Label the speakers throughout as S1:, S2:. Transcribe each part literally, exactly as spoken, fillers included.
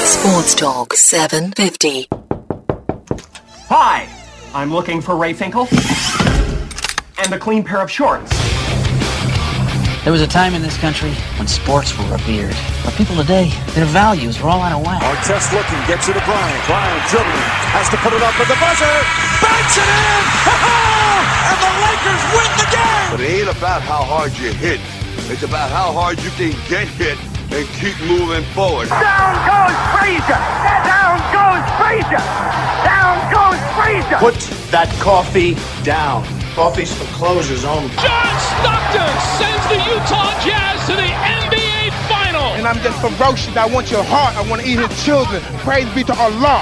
S1: Sports Talk seven fifty.
S2: Hi, I'm looking for Ray Finkel and a clean pair of shorts.
S3: There was a time in this country when sports were revered. But people today, their values are all out of whack.
S4: Artest looking, gets it to Bryant. Bryant dribbling, has to put it up with the buzzer. Banks it in! And the Lakers win the game!
S5: But it ain't about how hard you hit. It's about how hard you can get hit and keep moving forward.
S6: Down goes Frazier! Down goes Frazier! Down goes Frazier!
S7: Put that coffee down. Coffee's for closers only.
S8: John Stockton sends the Utah Jazz to the N B A Final.
S9: And I'm just ferocious. I want your heart. I want to eat his children. Praise be to Allah.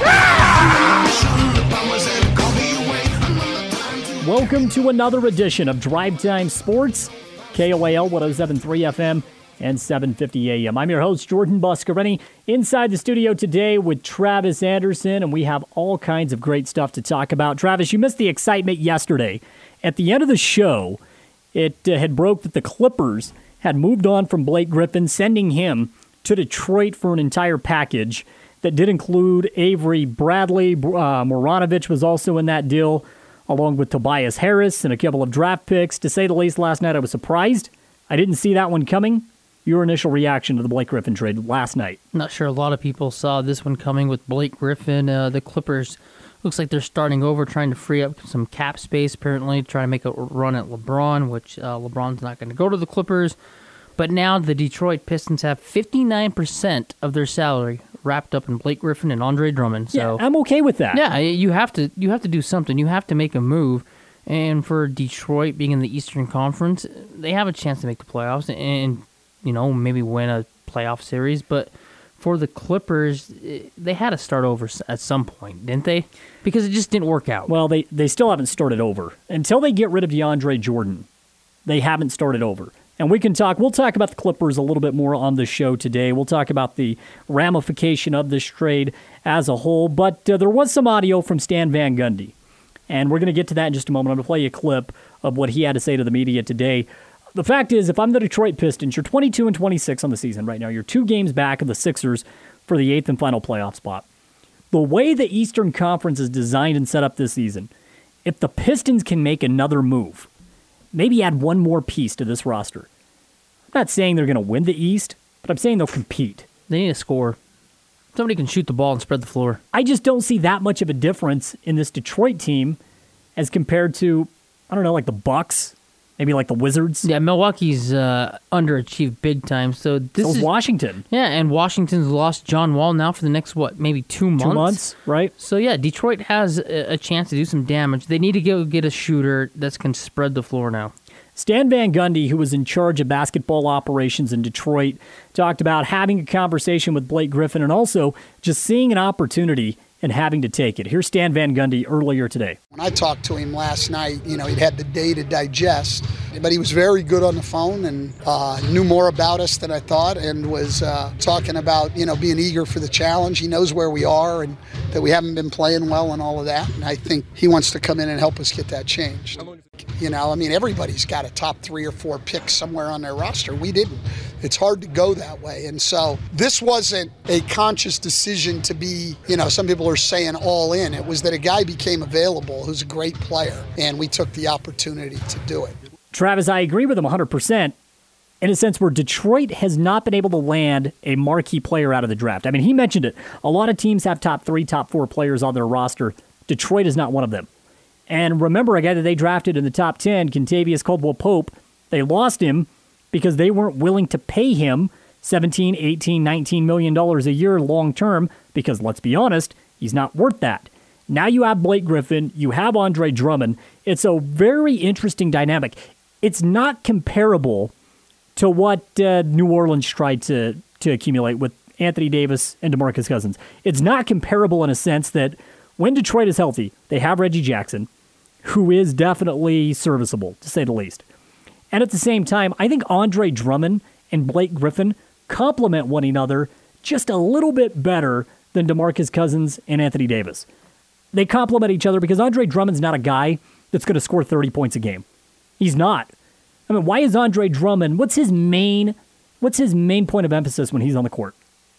S10: Welcome to another edition of Drive Time Sports, K O A L one oh seven point three F M and seven fifty A M. I'm your host, Jordan Buscarini, inside the studio today with Travis Anderson, and we have all kinds of great stuff to talk about. Travis, you missed the excitement yesterday. At the end of the show, it uh, had broke that the Clippers had moved on from Blake Griffin, sending him to Detroit for an entire package that did include Avery Bradley. Uh, Moronovich was also in that deal, along with Tobias Harris and a couple of draft picks. To say the least, last night I was surprised. I didn't see that one coming. Your initial reaction to the Blake Griffin trade last night?
S11: Not sure a lot of people saw this one coming with Blake Griffin. Uh, the Clippers, looks like they're starting over, trying to free up some cap space, apparently, trying to make a run at LeBron, which uh, LeBron's not going to go to the Clippers. But now the Detroit Pistons have fifty-nine percent of their salary wrapped up in Blake Griffin and Andre Drummond. So,
S10: yeah, I'm okay with that.
S11: Yeah, you have to you have to do something. You have to make a move. And for Detroit, being in the Eastern Conference, they have a chance to make the playoffs and, you know, maybe win a playoff series. But for the Clippers, they had to start over at some point, didn't they? Because it just didn't work out.
S10: Well, they, they still haven't started over. Until they get rid of DeAndre Jordan, they haven't started over. And we can talk, we'll talk about the Clippers a little bit more on the show today. We'll talk about the ramification of this trade as a whole. But uh, there was some audio from Stan Van Gundy. And we're going to get to that in just a moment. I'm going to play you a clip of what he had to say to the media today. The fact is, if I'm the Detroit Pistons, you're twenty-two and twenty-six on the season right now. You're two games back of the Sixers for the eighth and final playoff spot. The way the Eastern Conference is designed and set up this season, if the Pistons can make another move, maybe add one more piece to this roster. I'm not saying they're going to win the East, but I'm saying they'll compete.
S11: They need to score. Somebody can shoot the ball and spread the floor.
S10: I just don't see that much of a difference in this Detroit team as compared to, I don't know, like the Bucks, maybe like the Wizards.
S11: Yeah, Milwaukee's uh, underachieved big time. So this
S10: so is
S11: is
S10: Washington.
S11: Yeah, and Washington's lost John Wall now for the next, what, maybe two months?
S10: Two months, right?
S11: So yeah, Detroit has a, a chance to do some damage. They need to go get a shooter that can spread the floor now.
S10: Stan Van Gundy, who was in charge of basketball operations in Detroit, talked about having a conversation with Blake Griffin and also just seeing an opportunity and having to take it. Here's Stan Van Gundy earlier today.
S12: When I talked to him last night, you know, he'd had the day to digest, but he was very good on the phone and uh, knew more about us than I thought and was uh, talking about, you know, being eager for the challenge. He knows where we are and that we haven't been playing well and all of that, and I think he wants to come in and help us get that changed. You know, I mean, everybody's got a top three or four pick somewhere on their roster. We didn't. It's hard to go that way. And so this wasn't a conscious decision to be, you know, some people are saying all in. It was that a guy became available who's a great player, and we took the opportunity to do it.
S10: Travis, I agree with him one hundred percent in a sense where Detroit has not been able to land a marquee player out of the draft. I mean, he mentioned it. A lot of teams have top three, top four players on their roster. Detroit is not one of them. And remember, a guy that they drafted in the top ten, Kentavious Caldwell-Pope, they lost him because they weren't willing to pay him seventeen, eighteen, nineteen million dollars a year long term because, let's be honest, he's not worth that. Now you have Blake Griffin, you have Andre Drummond. It's a very interesting dynamic. It's not comparable to what uh, New Orleans tried to, to accumulate with Anthony Davis and DeMarcus Cousins. It's not comparable in a sense that when Detroit is healthy, they have Reggie Jackson, who is definitely serviceable, to say the least. And at the same time, I think Andre Drummond and Blake Griffin complement one another just a little bit better than DeMarcus Cousins and Anthony Davis. They complement each other because Andre Drummond's not a guy that's going to score thirty points a game. He's not. I mean, why is Andre Drummond, what's his main, what's his main point of emphasis when he's on the court?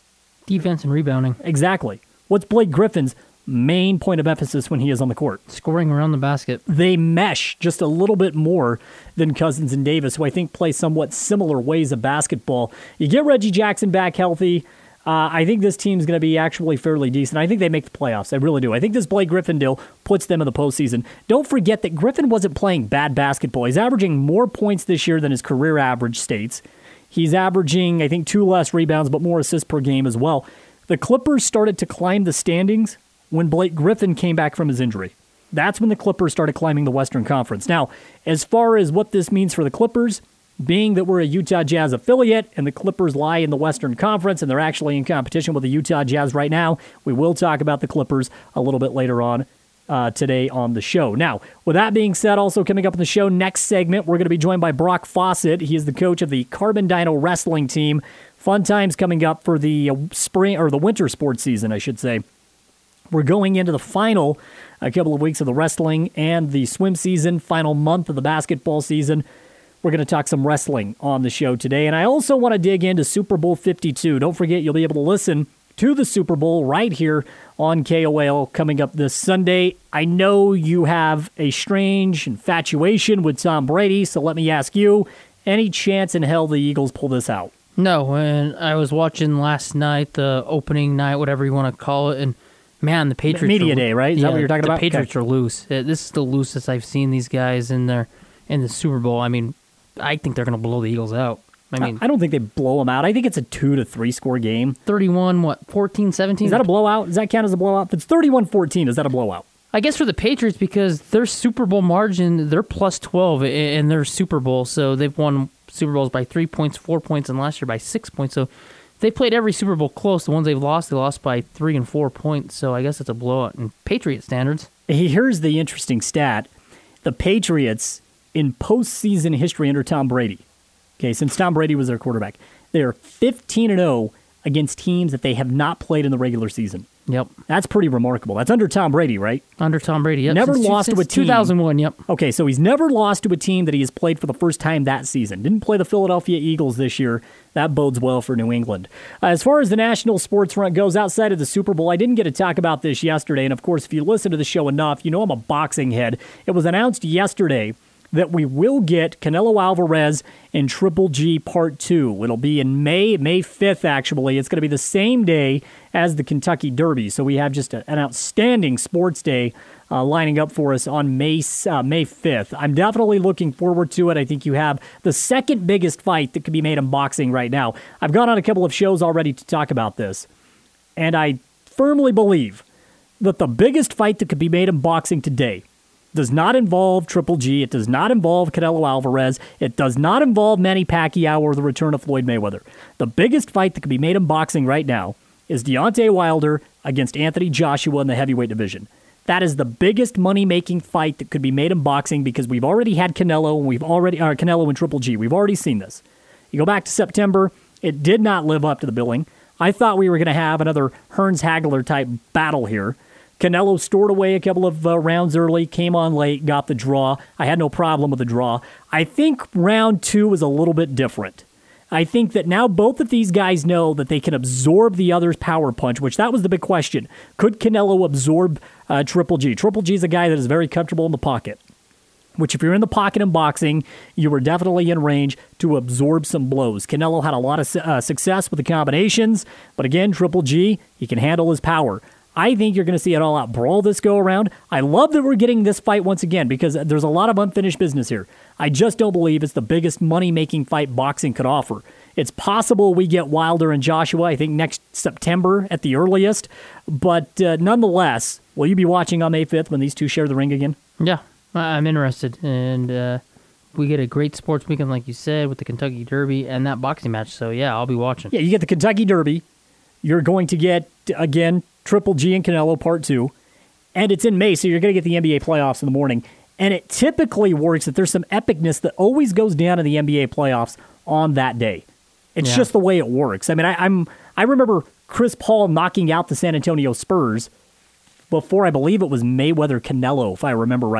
S11: Defense and rebounding.
S10: Exactly. What's Blake Griffin's main point of emphasis when he is on the court?
S11: Scoring around the basket.
S10: They mesh just a little bit more than Cousins and Davis, who I think play somewhat similar ways of basketball. You get Reggie Jackson back healthy, uh, I think this team's going to be actually fairly decent. I think they make the playoffs. I really do. I think this Blake Griffin deal puts them in the postseason. Don't forget that Griffin wasn't playing bad basketball. He's averaging more points this year than his career average states. He's averaging, I think, two less rebounds, but more assists per game as well. The Clippers started to climb the standings when Blake Griffin came back from his injury. That's when the Clippers started climbing the Western Conference. Now, as far as what this means for the Clippers, being that we're a Utah Jazz affiliate and the Clippers lie in the Western Conference and they're actually in competition with the Utah Jazz right now, we will talk about the Clippers a little bit later on uh, today on the show. Now, with that being said, also coming up in the show, next segment, we're going to be joined by Brock Fawcett. He is the coach of the Carbon Dino Wrestling team. Fun times coming up for the uh, spring or the winter sports season, I should say. We're going into the final a couple of weeks of the wrestling and the swim season, final month of the basketball season. We're going to talk some wrestling on the show today. And I also want to dig into Super Bowl fifty-two. Don't forget, you'll be able to listen to the Super Bowl right here on K O L coming up this Sunday. I know you have a strange infatuation with Tom Brady, so let me ask you, any chance in hell the Eagles pull this out?
S11: No, and I was watching last night, the opening night, whatever you want to call it, and man, the Patriots
S10: Media
S11: are,
S10: day, right? Is
S11: yeah,
S10: that what you're talking
S11: the
S10: about?
S11: The Patriots
S10: okay.
S11: are loose. Uh, This is the loosest I've seen these guys in their in the Super Bowl. I mean, I think they're going to blow the Eagles out. I mean,
S10: I don't think they blow them out. I think it's a two to three score game.
S11: thirty-one, what, fourteen, seventeen?
S10: Is that a blowout? Does that count as a blowout? If it's thirty-one fourteen, is that a blowout?
S11: I guess for the Patriots, because their Super Bowl margin, they're plus twelve in their Super Bowl, so they've won Super Bowls by three points, four points, and last year by six points. So they played every Super Bowl close. The ones they've lost, they lost by three and four points. So I guess it's a blowout in Patriot standards.
S10: Here's the interesting stat. The Patriots, in postseason history under Tom Brady, okay, since Tom Brady was their quarterback, they are fifteen and oh against teams that they have not played in the regular season.
S11: Yep.
S10: That's pretty remarkable. That's under Tom Brady, right?
S11: Under Tom Brady, yep.
S10: Never
S11: since,
S10: lost
S11: since
S10: to a team.
S11: two thousand one, yep.
S10: Okay, so he's never lost to a team that he has played for the first time that season. Didn't play the Philadelphia Eagles this year. That bodes well for New England. Uh, as far as the national sports front goes, outside of the Super Bowl, I didn't get to talk about this yesterday, and of course, if you listen to the show enough, you know I'm a boxing head. It was announced yesterday that we will get Canelo Alvarez in Triple G Part two. It'll be in May, May fifth, actually. It's going to be the same day as the Kentucky Derby. So we have just a, an outstanding sports day uh, lining up for us on May, uh, May fifth. I'm definitely looking forward to it. I think you have the second biggest fight that could be made in boxing right now. I've gone on a couple of shows already to talk about this, and I firmly believe that the biggest fight that could be made in boxing today does not involve Triple G. It does not involve Canelo Alvarez. It does not involve Manny Pacquiao or the return of Floyd Mayweather. The biggest fight that could be made in boxing right now is Deontay Wilder against Anthony Joshua in the heavyweight division. That is the biggest money-making fight that could be made in boxing because we've already had Canelo and we've already uh, Canelo and Triple G. We've already seen this. You go back to September, it did not live up to the billing. I thought we were going to have another Hearns-Hagler type battle here. Canelo stored away a couple of uh, rounds early, came on late, got the draw. I had no problem with the draw. I think round two is a little bit different. I think that now both of these guys know that they can absorb the other's power punch, which that was the big question. Could Canelo absorb uh, Triple G? Triple G is a guy that is very comfortable in the pocket, which if you're in the pocket in boxing, you were definitely in range to absorb some blows. Canelo had a lot of uh, success with the combinations, but again, Triple G, he can handle his power. I think you're going to see an all-out brawl this go-around. I love that we're getting this fight once again because there's a lot of unfinished business here. I just don't believe it's the biggest money-making fight boxing could offer. It's possible we get Wilder and Joshua, I think, next September at the earliest. But uh, nonetheless, will you be watching on May fifth when these two share the ring again?
S11: Yeah, I'm interested. And uh, we get a great sports weekend, like you said, with the Kentucky Derby and that boxing match. So, yeah, I'll be watching.
S10: Yeah, you get the Kentucky Derby. You're going to get, again, Triple G and Canelo Part two, and it's in May, so you're going to get the N B A playoffs in the morning. And it typically works that there's some epicness that always goes down in the N B A playoffs on that day. It's
S11: yeah.
S10: just the way it works. I mean, I, I'm I remember Chris Paul knocking out the San Antonio Spurs before I believe it was Mayweather Canelo, if I remember right.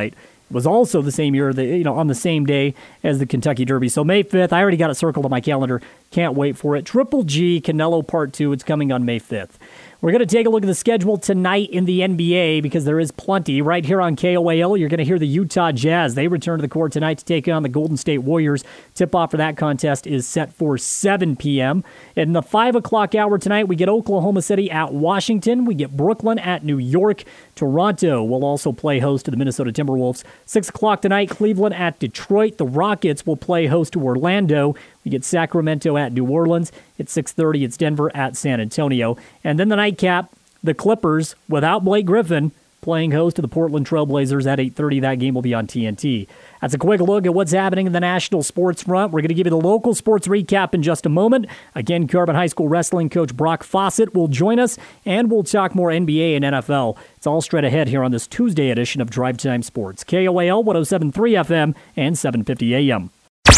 S10: was also the same year, the, you know, on the same day as the Kentucky Derby. So May fifth, I already got it circled on my calendar. Can't wait for it. Triple G, Canelo Part two, it's coming on May fifth. We're going to take a look at the schedule tonight in the N B A because there is plenty. Right here on K O A L, you're going to hear the Utah Jazz. They return to the court tonight to take on the Golden State Warriors. Tip-off for that contest is set for seven p.m. In the five o'clock hour tonight, we get Oklahoma City at Washington. We get Brooklyn at New York. Toronto will also play host to the Minnesota Timberwolves. six o'clock tonight, Cleveland at Detroit. The Rockets will play host to Orlando. We get Sacramento at New Orleans. At six thirty, it's Denver at San Antonio. And then the nightcap, the Clippers, without Blake Griffin, playing host to the Portland Trailblazers at eight thirty. That game will be on T N T. That's a quick look at what's happening in the national sports front. We're going to give you the local sports recap in just a moment. Again, Carbon High School wrestling coach Brock Fawcett will join us, and we'll talk more N B A and N F L. It's all straight ahead here on this Tuesday edition of Drive Time Sports. K O A L one oh seven point three F M and seven fifty A M.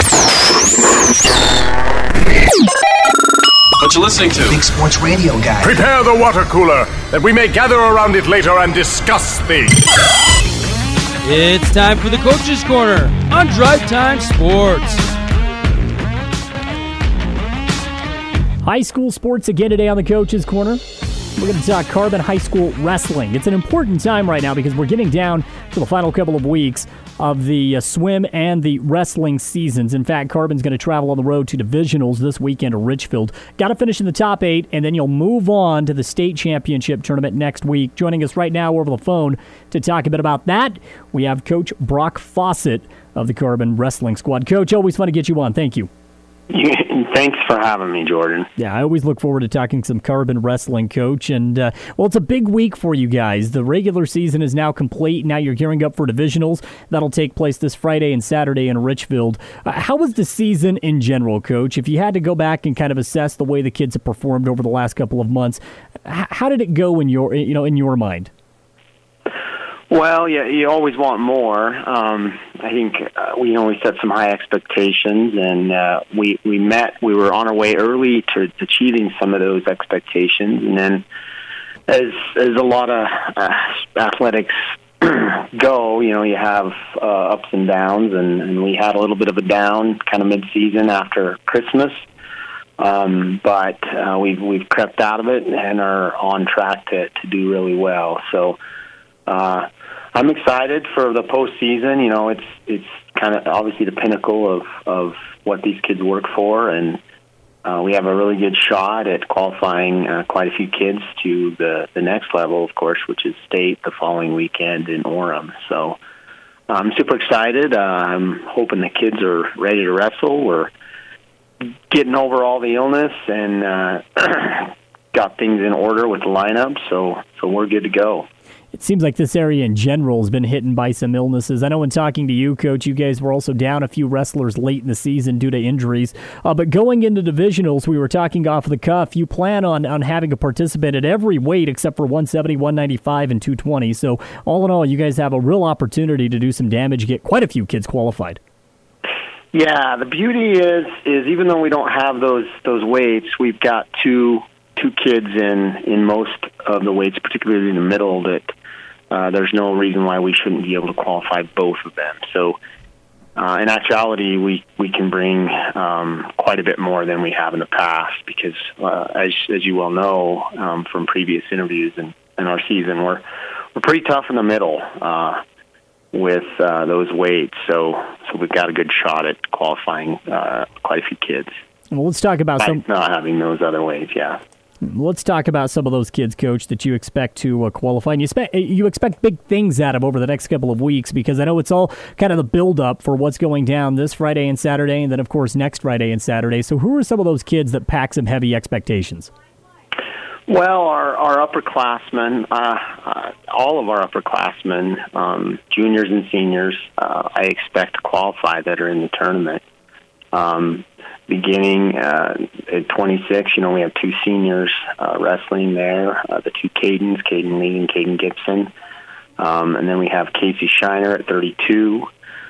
S13: What you listening to?
S14: Big Sports Radio Guy.
S15: Prepare the water cooler, that we may gather around it later and discuss things.
S16: It's time for the Coach's Corner on Drive Time Sports.
S10: High school sports again today on the Coach's Corner. We're going to talk Carbon High School wrestling. It's an important time right now because we're getting down to the final couple of weeks of the uh, swim and the wrestling seasons. In fact, Carbon's going to travel on the road to divisionals this weekend to Richfield. Got to finish in the top eight, and then you'll move on to the state championship tournament next week. Joining us right now over the phone to talk a bit about that, we have Coach Brock Fawcett of the Carbon Wrestling Squad. Coach, always fun to get you on. Thank you.
S17: Thanks for having me, Jordan.
S10: Yeah, I always look forward to talking some Carbon wrestling, Coach. And, uh, well, it's a big week for you guys. The regular season is now complete. Now you're gearing up for divisionals. That'll take place this Friday and Saturday in Richfield. Uh, how was the season in general, Coach? If you had to go back and kind of assess the way the kids have performed over the last couple of months, h- how did it go in your, you know, in your mind?
S17: Well, yeah, you always want more. Um, I think uh, we always set some high expectations, and uh, we we met. We were on our way early to achieving some of those expectations, and then, as as a lot of uh, athletics go, you know, you have uh, ups and downs, and, and we had a little bit of a down kind of mid-season after Christmas, um, but uh, we've we've crept out of it and are on track to to do really well. So. Uh, I'm excited for the postseason. You know, it's it's kind of obviously the pinnacle of, of what these kids work for, and uh, we have a really good shot at qualifying uh, quite a few kids to the, the next level, of course, which is state the following weekend in Orem. So I'm super excited. Uh, I'm hoping the kids are ready to wrestle. We're getting over all the illness and uh, got things in order with the lineup, so so we're good to go.
S10: It seems like this area in general has been hit by some illnesses. I know in talking to you, Coach, you guys were also down a few wrestlers late in the season due to injuries. Uh, but going into divisionals, we were talking off the cuff, you plan on, on having a participant at every weight except for one seventy, one ninety-five, and two twenty. So all in all, you guys have a real opportunity to do some damage, get quite a few kids qualified.
S17: Yeah, the beauty is is even though we don't have those those weights, we've got two two kids in, in most of the weights, particularly in the middle, that uh, there's no reason why we shouldn't be able to qualify both of them. So uh, in actuality, we, we can bring um, quite a bit more than we have in the past because, uh, as as you well know um, from previous interviews in, in our season, we're, we're pretty tough in the middle uh, with uh, those weights. So, so we've got a good shot at qualifying uh, quite a few kids.
S10: Well, let's talk about
S17: By
S10: some
S17: not having those other weights, yeah.
S10: Let's talk about some of those kids, Coach, that you expect to uh, qualify. And you expect, you expect big things out of over the next couple of weeks because I know it's all kind of the build-up for what's going down this Friday and Saturday and then, of course, next Friday and Saturday. So who are some of those kids that pack some heavy expectations?
S17: Well, our, our upperclassmen, uh, uh, all of our upperclassmen, um, juniors and seniors, uh, I expect to qualify that are in the tournament. Um Beginning uh, at twenty-six, you know, we have two seniors uh, wrestling there, uh, the two Cadens, Caden Lee and Caden Gibson. Um, and then we have Casey Shiner at thirty-two.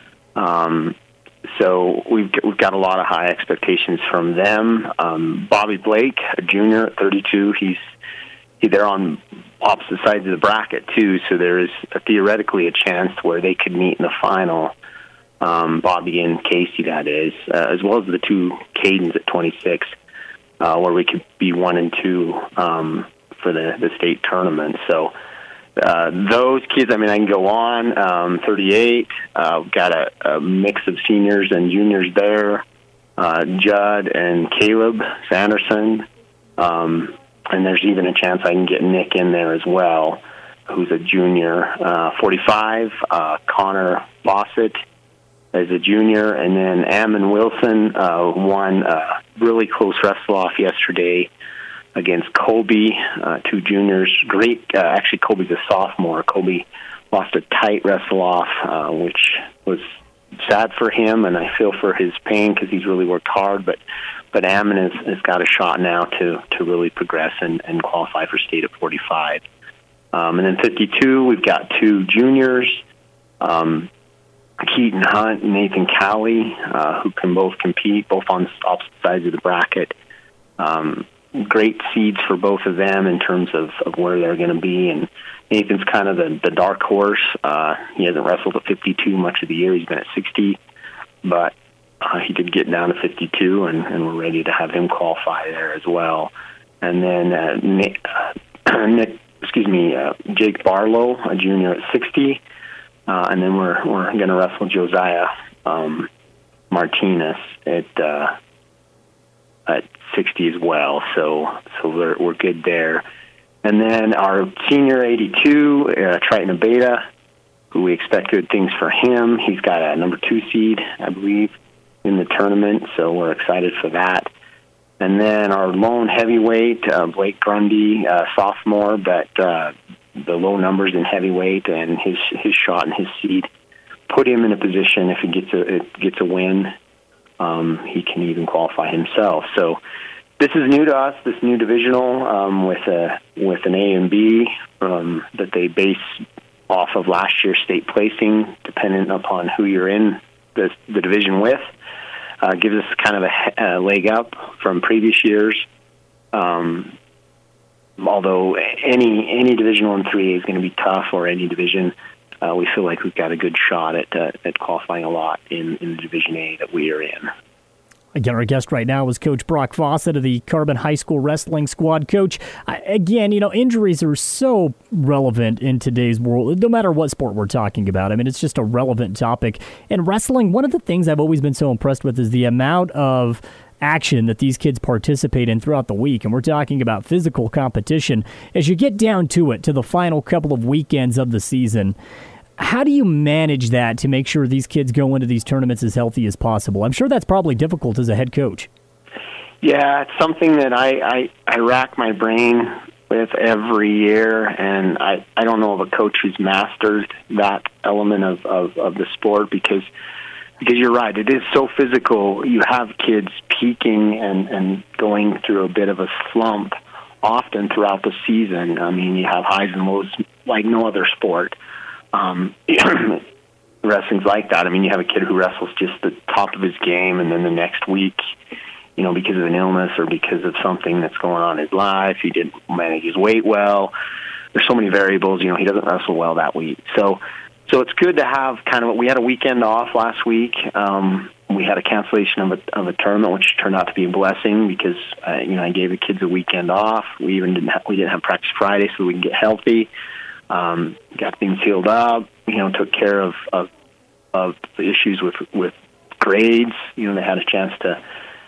S17: Um, so we've, we've got a lot of high expectations from them. Um, Bobby Blake, a junior at thirty-two, he's they're on opposite sides of the bracket too, so there is a, theoretically a chance where they could meet in the final. Um, Bobby and Casey, that is, uh, as well as the two Cadens at twenty-six, uh, where we could be one and two um, for the, the state tournament. So uh, those kids, I mean, I can go on. Um, thirty-eight, uh, got a, a mix of seniors and juniors there. Uh, Judd and Caleb Sanderson, um, and there's even a chance I can get Nick in there as well, who's a junior. Uh, forty-five, uh, Connor Fawcett as a junior, and then Ammon Wilson uh, won a really close wrestle-off yesterday against Colby, uh, two juniors. Great, uh, actually Colby's a sophomore. Colby lost a tight wrestle-off, uh, which was sad for him, and I feel for his pain because he's really worked hard, but but Ammon has, has got a shot now to, to really progress and, and qualify for state at forty-five. Um, and then fifty-two, we've got two juniors, um, Keaton Hunt and Nathan Cowley, uh, who can both compete, both on opposite sides of the bracket. Um, great seeds for both of them in terms of, of where they're going to be. And Nathan's kind of the, the dark horse. Uh, he hasn't wrestled at fifty-two much of the year. He's been at sixty, but uh, he did get down to fifty-two, and, and we're ready to have him qualify there as well. And then uh, Nick, uh, Nick, excuse me, uh, Jake Barlow, a junior at sixty. Uh, and then we're we're going to wrestle Josiah um, Martinez at uh, at sixty as well. So so we're we're good there. And then our senior eighty-two, uh, Triton Abeta, who we expect good things for him. He's got a number two seed, I believe, in the tournament. So we're excited for that. And then our lone heavyweight, uh, Blake Grundy, uh, sophomore, but uh, the low numbers in heavyweight and his his shot and his seed put him in a position if he gets a it gets a win, um, he can even qualify himself. So this is new to us, this new divisional um, with a with an A and B um, that they base off of last year's state placing, dependent upon who you're in the the division with. Uh, gives us kind of a, a leg up from previous years. Um, although any any Division One three A is going to be tough, or any division, uh, we feel like we've got a good shot at uh, at qualifying a lot in, in the Division A that we are in.
S10: Again, our guest right now is Coach Brock Fawcett of the Carbon High School Wrestling Squad. Coach, again, you know, injuries are so relevant in today's world, no matter what sport we're talking about. I mean, it's just a relevant topic. And wrestling, one of the things I've always been so impressed with is the amount of action that these kids participate in throughout the week. And we're talking about physical competition. As you get down to it, to the final couple of weekends of the season, how do you manage that to make sure these kids go into these tournaments as healthy as possible? I'm sure that's probably difficult as a head coach.
S17: Yeah, it's something that I, I, I rack my brain with every year, and I, I don't know of a coach who's mastered that element of, of, of the sport because because you're right, it is so physical. You have kids peaking and, and going through a bit of a slump often throughout the season. I mean, you have highs and lows like no other sport. Um, wrestling's like that. I mean, you have a kid who wrestles just the top of his game, and then the next week, you know, because of an illness or because of something that's going on in his life, he didn't manage his weight well. There's so many variables. You know, he doesn't wrestle well that week. So, so it's good to have kind of. We had a weekend off last week. Um, we had a cancellation of a of a tournament, which turned out to be a blessing because uh, you know I gave the kids a weekend off. We even didn't have, we didn't have practice Friday, so we can get healthy. Um, got things healed up, you know, took care of, of, of the issues with, with grades. You know, they had a chance to,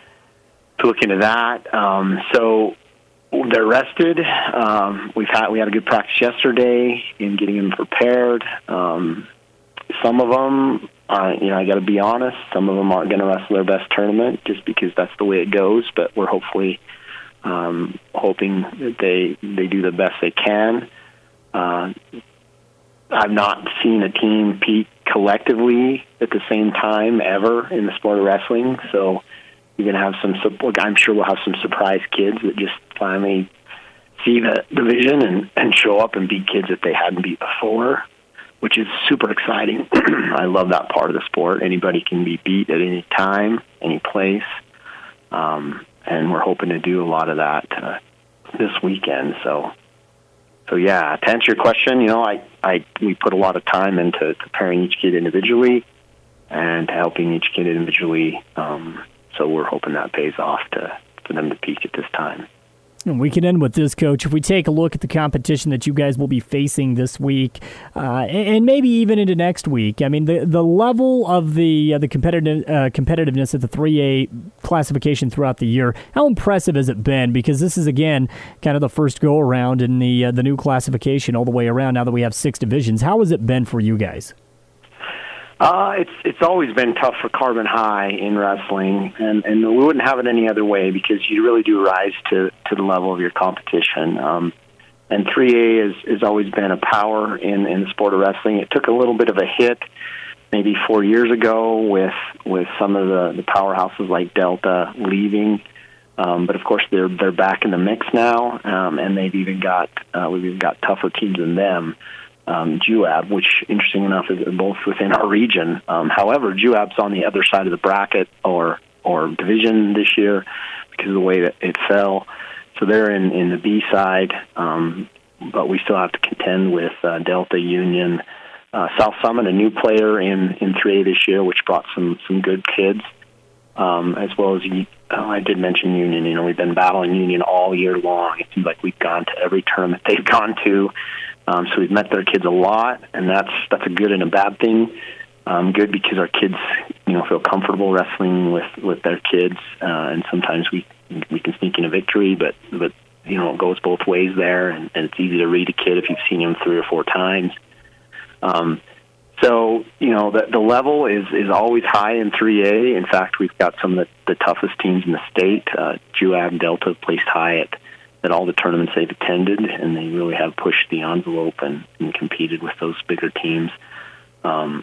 S17: to look into that. Um, so they're rested. Um, we've had, we had a good practice yesterday in getting them prepared. Um, some of them are, you know, I got to be honest, some of them aren't going to wrestle their best tournament just because that's the way it goes, but we're hopefully, um, hoping that they, they do the best they can. Uh, I've not seen a team peak collectively at the same time ever in the sport of wrestling. So you're going to have some, I'm sure we'll have some surprise kids that just finally see the division and, and show up and beat kids that they hadn't beat before, which is super exciting. I love that part of the sport. Anybody can be beat at any time, any place. Um, and we're hoping to do a lot of that uh, this weekend. So so yeah, to answer your question, you know, I, I we put a lot of time into preparing each kid individually and helping each kid individually. Um, so we're hoping that pays off to for them to peak at this time.
S10: And we can end with this, Coach. If we take a look at the competition that you guys will be facing this week, uh, and maybe even into next week, I mean, the the level of the uh, the competitive uh, competitiveness of the three A classification throughout the year, how impressive has it been? Because this is, again, kind of the first go-around in the uh, the new classification all the way around now that we have six divisions. How has it been for you guys?
S17: Uh, it's it's always been tough for Carbon High in wrestling, and, and we wouldn't have it any other way because you really do rise to, to the level of your competition. Um, and three A has, has always been a power in, in the sport of wrestling. It took a little bit of a hit maybe four years ago with with some of the, the powerhouses like Delta leaving. Um, but, of course, they're they're back in the mix now, um, and they've even got uh, we've even got tougher teams than them. Um, J U A B, which, interesting enough, is both within our region. Um, however, J U A B's on the other side of the bracket or or division this year because of the way that it fell. So they're in, in the B side, um, but we still have to contend with uh, Delta, Union, uh, South Summit, a new player in, in three A this year, which brought some, some good kids, um, as well as, oh, I did mention Union. You know, we've been battling Union all year long. It seems like we've gone to every tournament they've gone to. Um, so we've met their kids a lot, and that's that's a good and a bad thing. Um, good because our kids, you know, feel comfortable wrestling with, with their kids, uh, and sometimes we we can sneak in a victory, but but you know it goes both ways there, and, and it's easy to read a kid if you've seen him three or four times. Um, so you know the the level is is always high in three A. In fact, we've got some of the, the toughest teams in the state. Uh, J U A B and Delta placed high at. at all the tournaments they've attended, and they really have pushed the envelope and, and competed with those bigger teams um,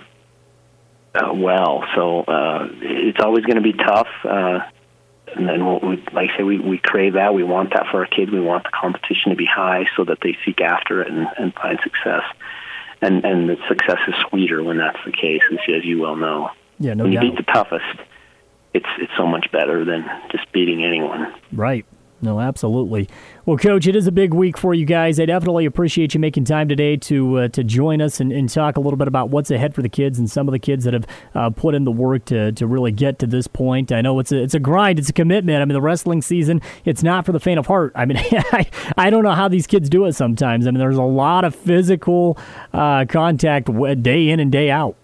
S17: uh, well. So uh, it's always going to be tough, uh, and then we'll, we, like I say, we, we crave that. We want that for our kids. We want the competition to be high so that they seek after it and, and find success. And and the success is sweeter when that's the case, as you well know.
S10: Yeah, no
S17: when
S10: doubt.
S17: you beat the toughest, it's it's so much better than just beating anyone.
S10: Right. No, absolutely. Well, Coach, it is a big week for you guys. I definitely appreciate you making time today to uh, to join us and, and talk a little bit about what's ahead for the kids and some of the kids that have uh, put in the work to, to really get to this point. I know it's a, it's a grind. It's a commitment. I mean, the wrestling season, it's not for the faint of heart. I mean, I, I don't know how these kids do it sometimes. I mean, there's a lot of physical uh, contact day in and day out.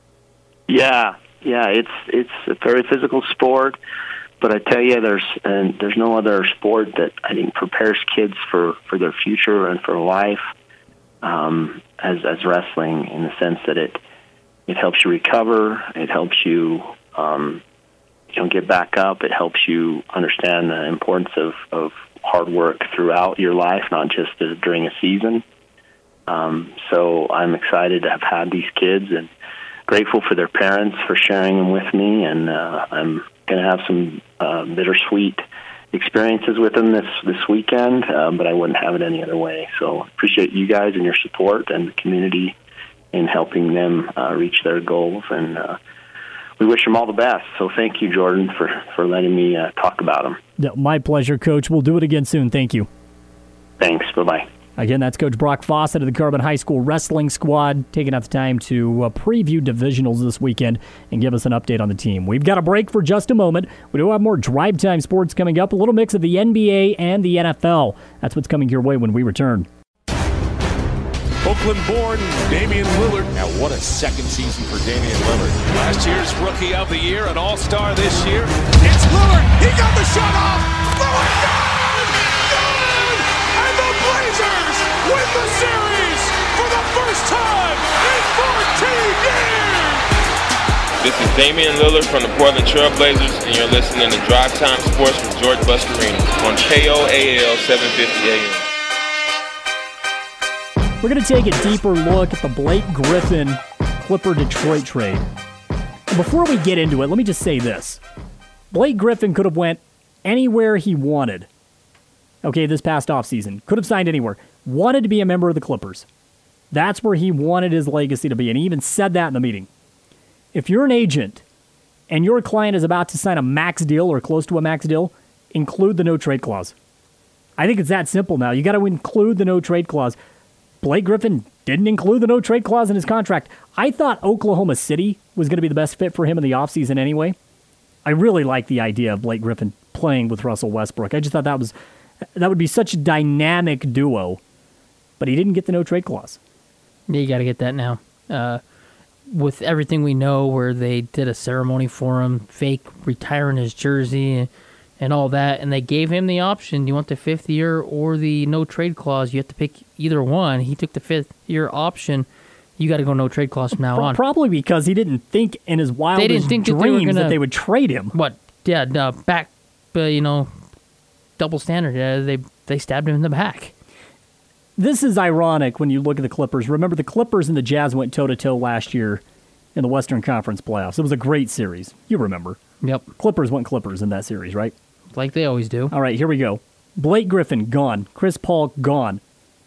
S17: Yeah, yeah, it's it's a very physical sport. But I tell you, there's and there's no other sport that I think prepares kids for, for their future and for life um, as as wrestling, in the sense that it it helps you recover, it helps you um, you know get back up, it helps you understand the importance of, of hard work throughout your life, not just as, during a season. Um, so I'm excited to have had these kids and grateful for their parents for sharing them with me, and uh, I'm going to have some uh, bittersweet experiences with them this this weekend, uh, but I wouldn't have it any other way. So appreciate you guys and your support and the community in helping them uh, reach their goals, and uh, we wish them all the best. So thank you, Jordan, for, for letting me uh, talk about them.
S10: Yeah, my pleasure, Coach. We'll do it again soon. Thank you.
S17: Thanks. Bye-bye.
S10: Again, that's Coach Brock Fawcett of the Carbon High School Wrestling Squad, taking out the time to uh, preview divisionals this weekend and give us an update on the team. We've got a break for just a moment. We do have more Drive Time sports coming up, a little mix of the N B A and the N F L. That's what's coming your way when we return.
S13: Oakland-born Damian Lillard. Now, what a second season for Damian Lillard.
S8: Last year's Rookie of the Year, an All-Star this year.
S13: It's Lillard. He got the shot off. Lillard good! Good! And the Blazers win the series for the first time in fourteen years!
S14: This is Damian Lillard from the Portland Trail Blazers, and you're listening to Drive Time Sports with George Buscarino on K O A L seven fifty A M.
S10: We're going to take a deeper look at the Blake Griffin Clipper Detroit trade. Before we get into it, let me just say this. Blake Griffin could have went anywhere he wanted. Okay, this past offseason. Could have signed anywhere. Wanted to be a member of the Clippers. That's where he wanted his legacy to be, and he even said that in the meeting. If you're an agent and your client is about to sign a max deal or close to a max deal, include the no trade clause. I think it's that simple now. You got to include the no-trade clause. Blake Griffin didn't include the no-trade clause in his contract. I thought Oklahoma City was going to be the best fit for him in the offseason anyway. I really like the idea of Blake Griffin playing with Russell Westbrook. I just thought that was that would be such a dynamic duo. But he didn't get the no-trade clause.
S11: Yeah, you got to get that now. Uh, with everything we know, where they did a ceremony for him, fake retiring his jersey and, and all that, and they gave him the option. Do you want the fifth year or the no-trade clause? You have to pick either one. He took the fifth-year option. You got to go no-trade clause from now
S10: Pro-
S11: on.
S10: Probably because he didn't think in his wildest
S11: they didn't think
S10: dreams
S11: that they, were gonna,
S10: that they would trade him.
S11: What? Yeah, uh, back, uh, you know, double standard. Uh, they they stabbed him in the back.
S10: This is ironic when you look at the Clippers. Remember, the Clippers and the Jazz went toe-to-toe last year in the Western Conference playoffs. It was a great series. You remember.
S11: Yep.
S10: Clippers went Clippers in that series, right?
S11: Like they always do.
S10: All right, here we go. Blake Griffin, gone. Chris Paul, gone.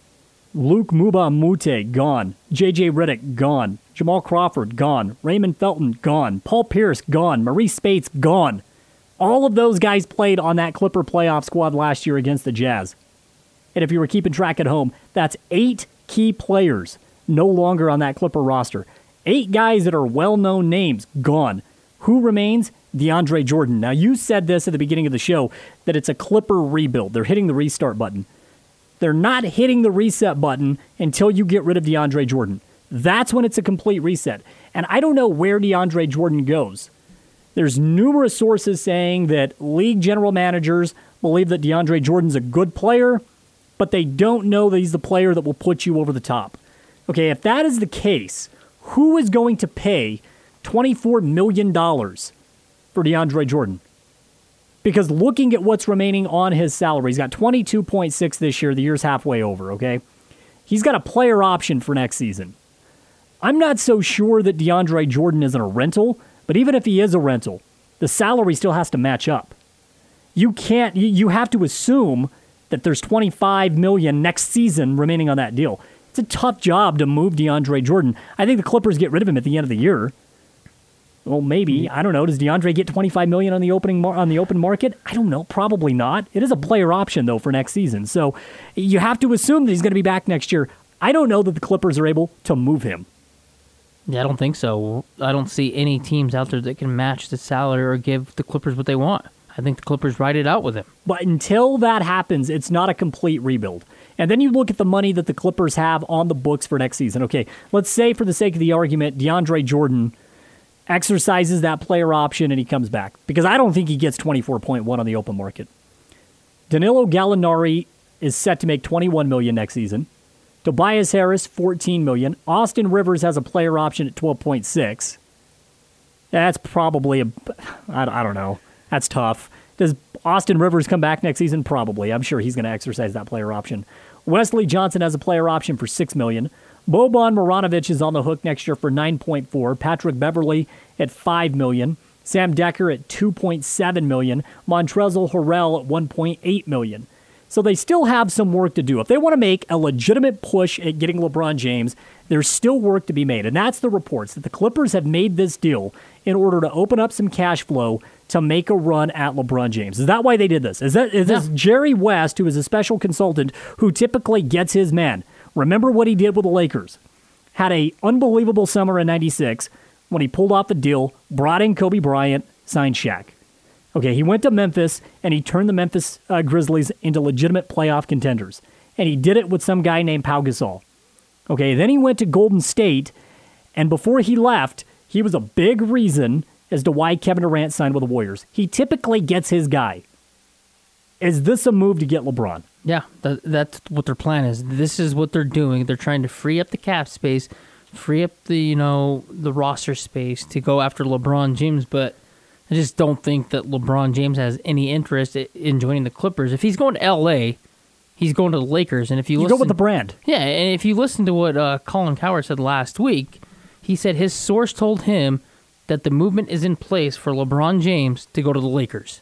S10: Luke Mbah-a-Moute, gone. J J Redick, gone. Jamal Crawford, gone. Raymond Felton, gone. Paul Pierce, gone. Maurice Spates, gone. All of those guys played on that Clipper playoff squad last year against the Jazz. And if you were keeping track at home, that's eight key players no longer on that Clipper roster. Eight guys that are well-known names gone. Who remains? DeAndre Jordan. Now, you said this at the beginning of the show, that it's a Clipper rebuild. They're hitting the restart button. They're not hitting the reset button until you get rid of DeAndre Jordan. That's when it's a complete reset. And I don't know where DeAndre Jordan goes. There's numerous sources saying that league general managers believe that DeAndre Jordan's a good player, but they don't know that he's the player that will put you over the top. Okay, if that is the case, who is going to pay twenty-four million dollars for DeAndre Jordan? Because looking at what's remaining on his salary, he's got twenty-two point six this year. The year's halfway over, okay? He's got a player option for next season. I'm not so sure that DeAndre Jordan isn't a rental, but even if he is a rental, the salary still has to match up. You can't, you, you have to assume that there's twenty-five million dollars next season remaining on that deal. It's a tough job to move DeAndre Jordan. I think the Clippers get rid of him at the end of the year. Well, maybe. I don't know. Does DeAndre get twenty-five million dollars on the opening mar- on the open market? I don't know. Probably not. It is a player option, though, for next season. So you have to assume that he's going to be back next year. I don't know that the Clippers are able to move him.
S11: Yeah, I don't think so. I don't see any teams out there that can match the salary or give the Clippers what they want. I think the Clippers ride it out with him.
S10: But until that happens, it's not a complete rebuild. And then you look at the money that the Clippers have on the books for next season. Okay, let's say for the sake of the argument, DeAndre Jordan exercises that player option and he comes back. Because I don't think he gets twenty-four point one on the open market. Danilo Gallinari is set to make twenty-one million dollars next season. Tobias Harris, fourteen million dollars. Austin Rivers has a player option at twelve point six. That's probably a... I don't know. That's tough. Does Austin Rivers come back next season? Probably. I'm sure he's going to exercise that player option. Wesley Johnson has a player option for six million dollars. Boban Marjanovic is on the hook next year for nine point four. Patrick Beverley at five million dollars. Sam Decker at two point seven million dollars. Montrezl Harrell at one point eight million dollars. So they still have some work to do. If they want to make a legitimate push at getting LeBron James, there's still work to be made. And that's the reports, that the Clippers have made this deal in order to open up some cash flow to make a run at LeBron James. Is that why they did this? Is that is this
S11: yeah.
S10: Jerry West, who is a special consultant who typically gets his man? Remember what he did with the Lakers. Had a unbelievable summer in ninety-six when he pulled off the deal, brought in Kobe Bryant, signed Shaq. Okay, he went to Memphis, and he turned the Memphis uh, Grizzlies into legitimate playoff contenders. And he did it with some guy named Pau Gasol. Okay, then he went to Golden State, and before he left, he was a big reason as to why Kevin Durant signed with the Warriors. He typically gets his guy. Is this a move to get LeBron?
S11: Yeah, that, that's what their plan is. This is what they're doing. They're trying to free up the cap space, free up the, you know, the roster space to go after LeBron James, but I just don't think that LeBron James has any interest in joining the Clippers. If he's going to L A, he's going to the Lakers. And if you,
S10: you
S11: listen,
S10: go with the brand.
S11: Yeah, and if you listen to what uh, Colin Cowherd said last week, he said his source told him that the movement is in place for LeBron James to go to the Lakers.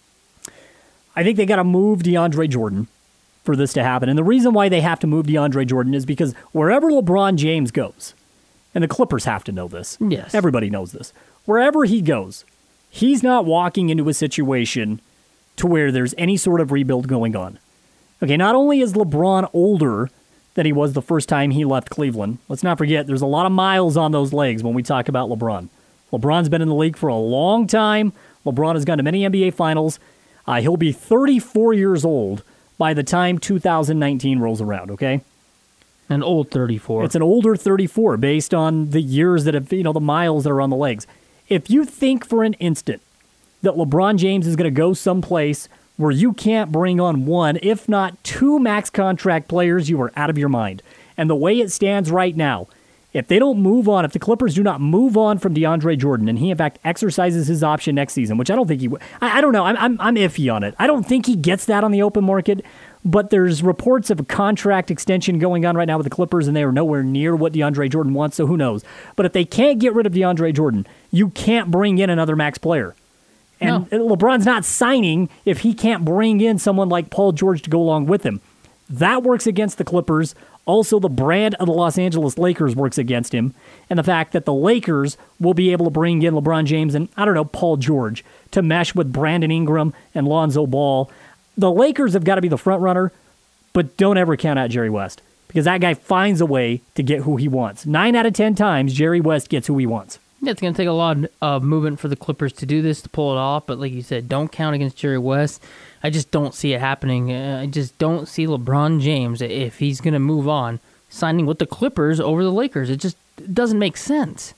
S10: I think they got to move DeAndre Jordan for this to happen. And the reason why they have to move DeAndre Jordan is because wherever LeBron James goes, and the Clippers have to know this.
S11: Yes.
S10: Everybody knows this. Wherever he goes, he's not walking into a situation to where there's any sort of rebuild going on. Okay, not only is LeBron older than he was the first time he left Cleveland, let's not forget there's a lot of miles on those legs when we talk about LeBron. LeBron's been in the league for a long time. LeBron has gone to many N B A finals. Uh, he'll be thirty-four years old by the time two thousand nineteen rolls around, okay?
S11: An old thirty-four.
S10: It's an older thirty-four based on the years that have, you know, the miles that are on the legs. If you think for an instant that LeBron James is going to go someplace where you can't bring on one, if not two max contract players, you are out of your mind. And the way it stands right now, if they don't move on, if the Clippers do not move on from DeAndre Jordan, and he in fact exercises his option next season, which I don't think he would, I, I don't know, I'm, I'm I'm iffy on it. I don't think he gets that on the open market, but there's reports of a contract extension going on right now with the Clippers, and they are nowhere near what DeAndre Jordan wants, so who knows. But if they can't get rid of DeAndre Jordan, you can't bring in another max player. And no. LeBron's not signing if he can't bring in someone like Paul George to go along with him. That works against the Clippers. Also, the brand of the Los Angeles Lakers works against him. And the fact that the Lakers will be able to bring in LeBron James and, I don't know, Paul George to mesh with Brandon Ingram and Lonzo Ball. The Lakers have got to be the front runner, but don't ever count out Jerry West because that guy finds a way to get who he wants. Nine out of ten times, Jerry West gets who he wants.
S11: Yeah, it's going to take a lot of uh, movement for the Clippers to do this, to pull it off. But like you said, don't count against Jerry West. I just don't see it happening. Uh, I just don't see LeBron James, if he's going to move on, signing with the Clippers over the Lakers. It just doesn't make sense.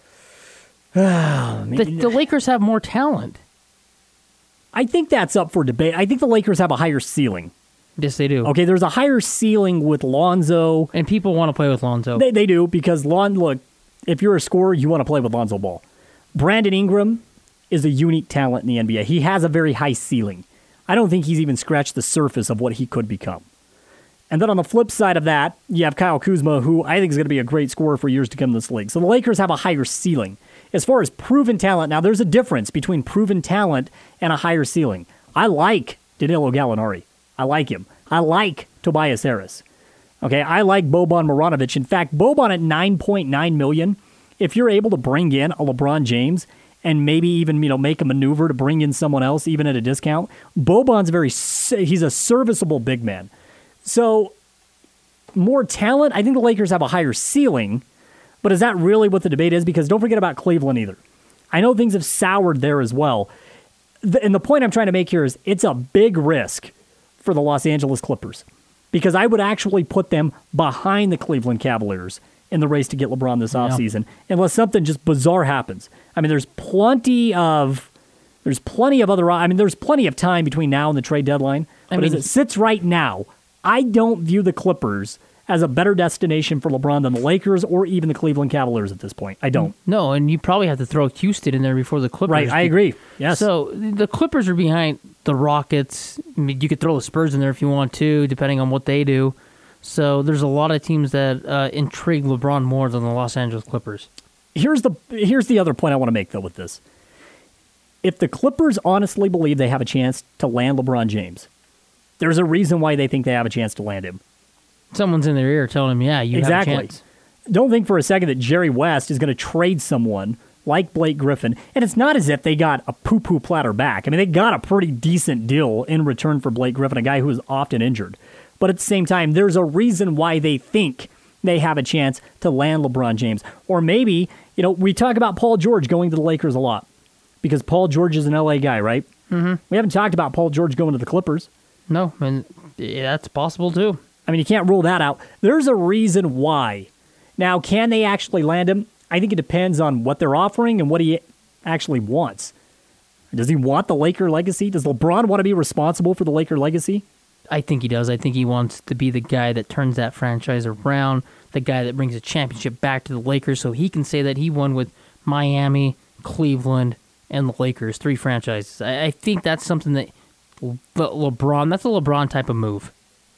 S11: the, the Lakers have more talent.
S10: I think that's up for debate. I think the Lakers have a higher ceiling.
S11: Yes, they do.
S10: Okay, there's a higher ceiling with Lonzo.
S11: And people want to play with Lonzo.
S10: They, they do, because, Lon, look, if you're a scorer, you want to play with Lonzo Ball. Brandon Ingram is a unique talent in the N B A. He has a very high ceiling. I don't think he's even scratched the surface of what he could become. And then on the flip side of that, you have Kyle Kuzma, who I think is going to be a great scorer for years to come in this league. So the Lakers have a higher ceiling. As far as proven talent, now there's a difference between proven talent and a higher ceiling. I like Danilo Gallinari. I like him. I like Tobias Harris. Okay, I like Boban Marjanovic. In fact, Boban at nine point nine million dollars, if you're able to bring in a LeBron James and maybe even, you know, make a maneuver to bring in someone else even at a discount, Boban's very, he's a serviceable big man. So, more talent, I think the Lakers have a higher ceiling, but is that really what the debate is? Because don't forget about Cleveland either. I know things have soured there as well. And the point I'm trying to make here is it's a big risk for the Los Angeles Clippers because I would actually put them behind the Cleveland Cavaliers in the race to get LeBron this offseason, yeah. unless something just bizarre happens. I mean, there's plenty of there's plenty of other I mean, there's plenty of time between now and the trade deadline.
S11: I
S10: but
S11: mean,
S10: as it sits right now, I don't view the Clippers as a better destination for LeBron than the Lakers or even the Cleveland Cavaliers at this point. I don't.
S11: No, and you probably have to throw Houston in there before the Clippers.
S10: Right, I agree. Yes.
S11: So the Clippers are behind the Rockets. I mean, you could throw the Spurs in there if you want to, depending on what they do. So there's a lot of teams that uh, intrigue LeBron more than the Los Angeles Clippers.
S10: Here's the here's the other point I want to make, though, with this. If the Clippers honestly believe they have a chance to land LeBron James, there's a reason why they think they have a chance to land him.
S11: Someone's in their ear telling them, yeah, you
S10: exactly.
S11: have a chance.
S10: Don't think for a second that Jerry West is going to trade someone like Blake Griffin. And it's not as if they got a poo-poo platter back. I mean, they got a pretty decent deal in return for Blake Griffin, a guy who is often injured. But at the same time, there's a reason why they think they have a chance to land LeBron James. Or maybe, you know, we talk about Paul George going to the Lakers a lot because Paul George is an L A guy, right?
S11: Mm-hmm.
S10: We haven't talked about Paul George going to the Clippers.
S11: No, and yeah, that's possible too.
S10: I mean, you can't rule that out. There's a reason why. Now, can they actually land him? I think it depends on what they're offering and what he actually wants. Does he want the Laker legacy? Does LeBron want to be responsible for the Laker legacy?
S11: I think he does. I think he wants to be the guy that turns that franchise around, the guy that brings a championship back to the Lakers so he can say that he won with Miami, Cleveland, and the Lakers, three franchises. I, I think that's something that Le- LeBron, that's a LeBron type of move.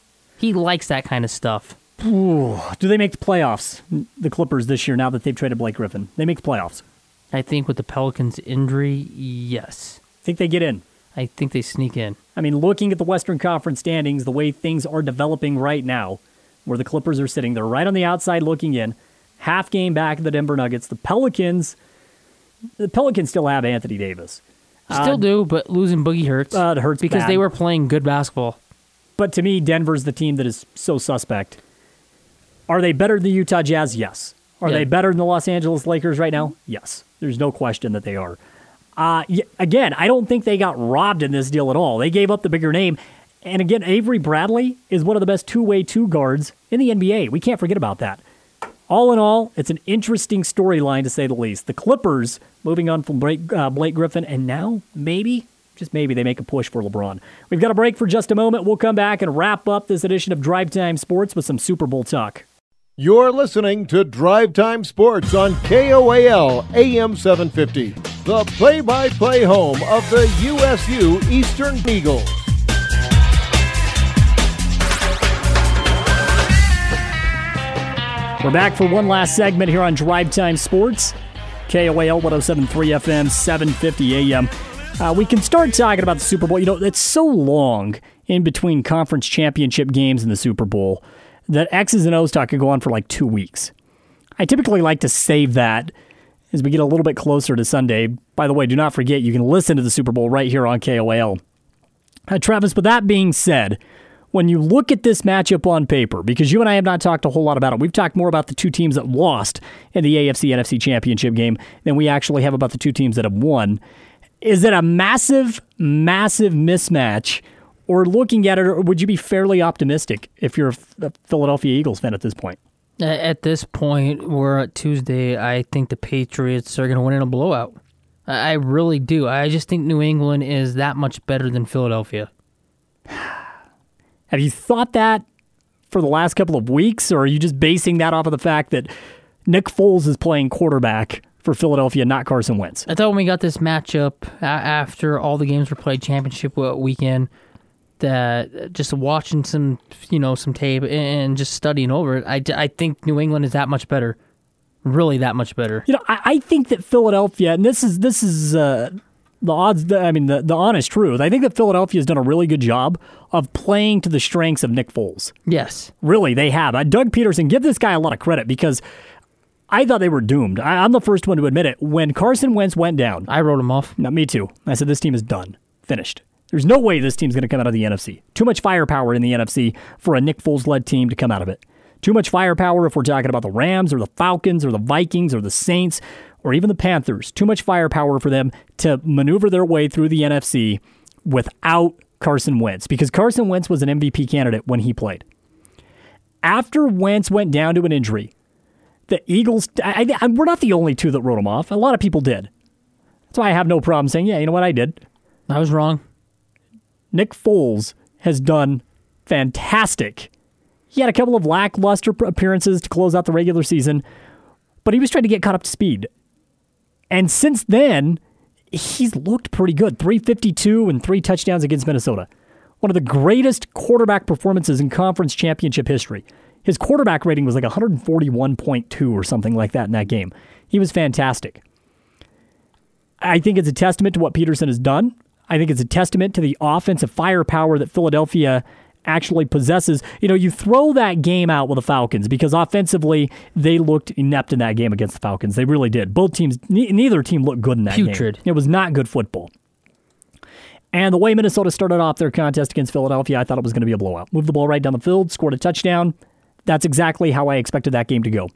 S11: He likes that kind of stuff.
S10: Ooh. Do they make the playoffs, the Clippers, this year now that they've traded Blake Griffin? They make the playoffs.
S11: I think with the Pelicans' injury, yes.
S10: Think they get in?
S11: I think they sneak in.
S10: I mean, looking at the Western Conference standings, the way things are developing right now, where the Clippers are sitting, they're right on the outside looking in, half game back of the Denver Nuggets. The Pelicans, the Pelicans still have Anthony Davis.
S11: Still uh, do, but losing Boogie hurts.
S10: Uh, it hurts
S11: because
S10: bad.
S11: they were playing good basketball.
S10: but to me, Denver's the team that is so suspect. Are they better than the Utah Jazz? Yes. Are
S11: Yeah.
S10: they better than the Los Angeles Lakers right now? Yes. There's no question that they are. Uh, y- again, I don't think they got robbed in this deal at all. They gave up the bigger name. And again, Avery Bradley is one of the best two-way two guards in the N B A. We can't forget about that. All in all, it's an interesting storyline to say the least. The Clippers moving on from Blake, uh, Blake Griffin, and now maybe, just maybe, they make a push for LeBron. We've got a break for just a moment. We'll come back and wrap up this edition of Drive Time Sports with some Super Bowl talk.
S18: You're listening to Drive Time Sports on K O A L A M seven fifty, the play-by-play home of the U S U Eastern Eagles.
S10: We're back for one last segment here on Drive Time Sports, K O A L one oh seven point three F M, seven fifty A M. Uh, we can start talking about the Super Bowl. You know, it's so long in between conference championship games and the Super Bowl that X's and O's talk could go on for like two weeks. I typically like to save that as we get a little bit closer to Sunday. By the way, do not forget, you can listen to the Super Bowl right here on K O A L. Uh, Travis, with that being said, when you look at this matchup on paper, because you and I have not talked a whole lot about it, we've talked more about the two teams that lost in the A F C N F C championship game than we actually have about the two teams that have won. Is it a massive, massive mismatch? Or looking at it, or would you be fairly optimistic if you're a Philadelphia Eagles fan at this point?
S11: At this point, we're at Tuesday. I think the Patriots are going to win in a blowout. I really do. I just think New England is that much better than Philadelphia.
S10: Have you thought that for the last couple of weeks, or are you just basing that off of the fact that Nick Foles is playing quarterback for Philadelphia, not Carson Wentz?
S11: I thought when we got this matchup after all the games were played championship weekend, that just watching some, you know, some tape and just studying over it, I, I think New England is that much better, really that much better.
S10: You know, I, I think that Philadelphia, and this is this is uh, the odds. I mean, the the honest truth. I think that Philadelphia has done a really good job of playing to the strengths of Nick Foles.
S11: Yes,
S10: really, they have. Uh, Doug Peterson, give this guy a lot of credit because I thought they were doomed. I, I'm the first one to admit it. When Carson Wentz went down,
S11: I wrote him off.
S10: No, me too. I said this team is done, finished. There's no way this team's going to come out of the N F C. Too much firepower in the N F C for a Nick Foles-led team to come out of it. Too much firepower if we're talking about the Rams or the Falcons or the Vikings or the Saints or even the Panthers. Too much firepower for them to maneuver their way through the N F C without Carson Wentz, because Carson Wentz was an M V P candidate when he played. After Wentz went down to an injury, the Eagles, I, I, we're not the only two that wrote him off. A lot of people did. That's why I have no problem saying, yeah, you know what, I did.
S11: I was wrong.
S10: Nick Foles has done fantastic. He had a couple of lackluster appearances to close out the regular season, but he was trying to get caught up to speed. And since then, he's looked pretty good. three fifty-two and three touchdowns against Minnesota. One of the greatest quarterback performances in conference championship history. His quarterback rating was like one forty-one point two or something like that in that game. He was fantastic. I think it's a testament to what Peterson has done. I think it's a testament to the offensive firepower that Philadelphia actually possesses. You know, you throw that game out with the Falcons because offensively they looked inept in that game against the Falcons. They really did. Both teams, ne- neither team looked good in that
S11: Putrid.
S10: game. It was not good football. And the way Minnesota started off their contest against Philadelphia, I thought it was going to be a blowout. Moved the ball right down the field, scored a touchdown. That's exactly how I expected that game to go.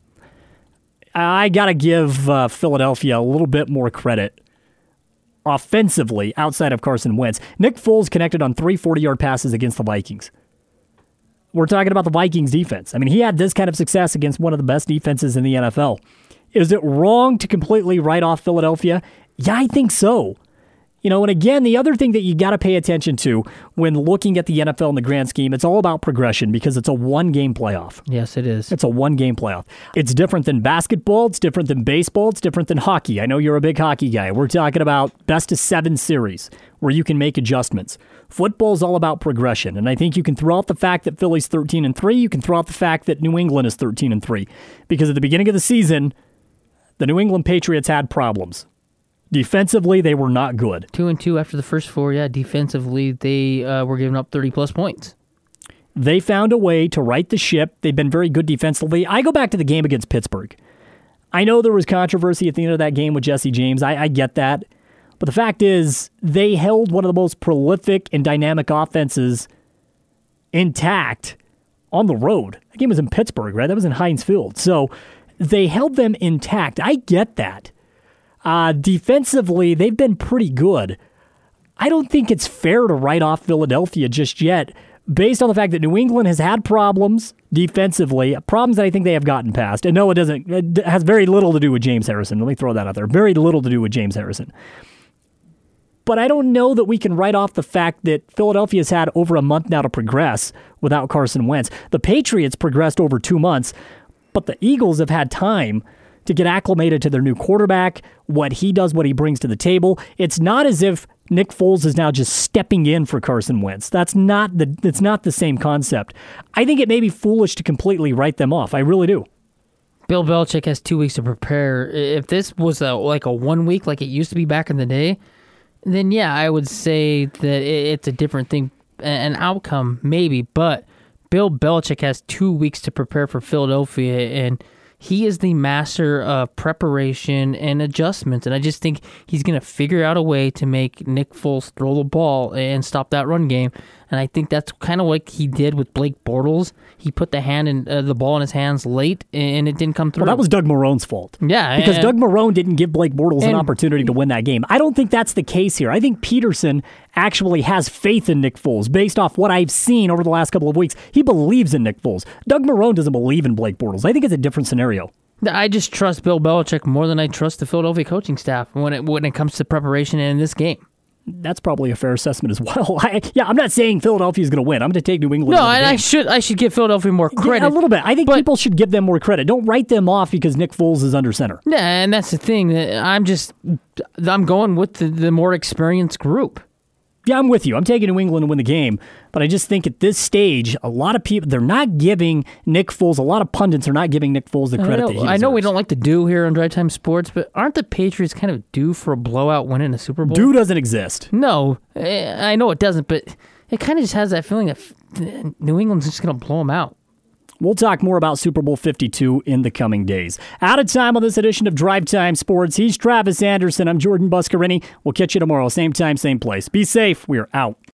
S10: I got to give uh, Philadelphia a little bit more credit offensively outside of Carson Wentz. Nick Foles connected on three forty-yard passes against the Vikings. We're talking about the Vikings defense. I mean, he had this kind of success against one of the best defenses in the N F L. Is it wrong to completely write off Philadelphia? Yeah, I think so. You know, and again, the other thing that you got to pay attention to when looking at the N F L in the grand scheme, it's all about progression because it's a one-game playoff.
S11: Yes, it is.
S10: It's a one-game playoff. It's different than basketball. It's different than baseball. It's different than hockey. I know you're a big hockey guy. We're talking about best-of-seven series where you can make adjustments. Football's all about progression, and I think you can throw out the fact that Philly's thirteen and three. You can throw out the fact that New England is thirteen and three because at the beginning of the season, the New England Patriots had problems. Defensively, they were not good.
S11: Two and two after the first four, yeah. Defensively, they uh, were giving up thirty-plus points.
S10: They found a way to right the ship. They've been very good defensively. I go back to the game against Pittsburgh. I know there was controversy at the end of that game with Jesse James. I, I get that. But the fact is, they held one of the most prolific and dynamic offenses intact on the road. That game was in Pittsburgh, right? That was in Heinz Field. So they held them intact. I get that. Uh, defensively, they've been pretty good. I don't think it's fair to write off Philadelphia just yet, based on the fact that New England has had problems defensively, problems that I think they have gotten past. And no, it doesn't. It has very little to do with James Harrison. Let me throw that out there. Very little to do with James Harrison. But I don't know that we can write off the fact that Philadelphia's had over a month now to progress without Carson Wentz. The Patriots progressed over two months, but the Eagles have had time to get acclimated to their new quarterback, what he does, what he brings to the table. It's not as if Nick Foles is now just stepping in for Carson Wentz. That's not the it's not the same concept. I think it may be foolish to completely write them off. I really do.
S11: Bill Belichick has two weeks to prepare. If this was a, like a one week like it used to be back in the day, then yeah, I would say that it's a different thing, an outcome maybe. But Bill Belichick has two weeks to prepare for Philadelphia, and he is the master of preparation and adjustments, and I just think he's going to figure out a way to make Nick Foles throw the ball and stop that run game. And I think that's kind of like he did with Blake Bortles. He put the hand in uh, the ball in his hands late, and it didn't come through.
S10: Well, that was Doug Marone's fault.
S11: Yeah,
S10: because
S11: and,
S10: Doug Marone didn't give Blake Bortles and, an opportunity to win that game. I don't think that's the case here. I think Peterson actually has faith in Nick Foles based off what I've seen over the last couple of weeks. He believes in Nick Foles. Doug Marone doesn't believe in Blake Bortles. I think it's a different scenario.
S11: I just trust Bill Belichick more than I trust the Philadelphia coaching staff when it when it comes to preparation in this game.
S10: That's probably a fair assessment as well. I, yeah, I'm not saying Philadelphia is going to win. I'm going to take New England.
S11: No, and I should I should give Philadelphia more credit.
S10: Yeah, a little bit. I think but, people should give them more credit. Don't write them off because Nick Foles is under center.
S11: Yeah, and that's the thing. I'm just I'm going with the, the more experienced group.
S10: Yeah, I'm with you. I'm taking New England to win the game, but I just think at this stage, a lot of people, they're not giving Nick Foles, a lot of pundits are not giving Nick Foles the credit
S11: I know,
S10: that he deserves.
S11: I know we don't like to do here on Drive Time Sports, but aren't the Patriots kind of due for a blowout win in the Super Bowl?
S10: Due doesn't exist.
S11: No, I know it doesn't, but it kind of just has that feeling that New England's just going to blow them out.
S10: We'll talk more about Super Bowl fifty-two in the coming days. Out of time on this edition of Drive Time Sports. He's Travis Anderson. I'm Jordan Buscarini. We'll catch you tomorrow. Same time, same place. Be safe. We're out.